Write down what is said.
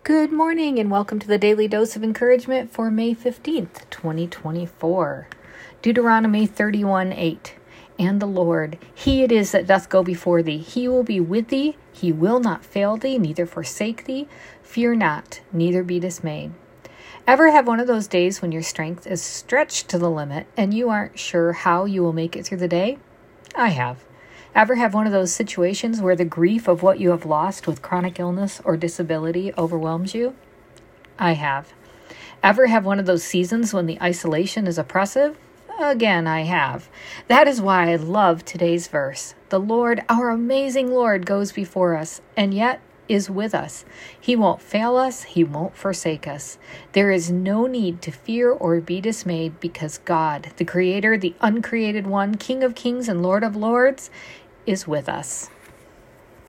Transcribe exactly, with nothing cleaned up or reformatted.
Good morning and welcome to the Daily Dose of Encouragement for May fifteenth, twenty twenty-four. Deuteronomy thirty-one eight. And the Lord, He it is that doth go before thee. He will be with thee. He will not fail thee, neither forsake thee. Fear not, neither be dismayed. Ever have one of those days when your strength is stretched to the limit and you aren't sure how you will make it through the day? I have. Ever have one of those situations where the grief of what you have lost with chronic illness or disability overwhelms you? I have. Ever have one of those seasons when the isolation is oppressive? Again, I have. That is why I love today's verse. The Lord, our amazing Lord, goes before us, and yet is with us. He won't fail us. He won't forsake us. There is no need to fear or be dismayed because God, the Creator, the uncreated one, King of kings and Lord of lords, is with us.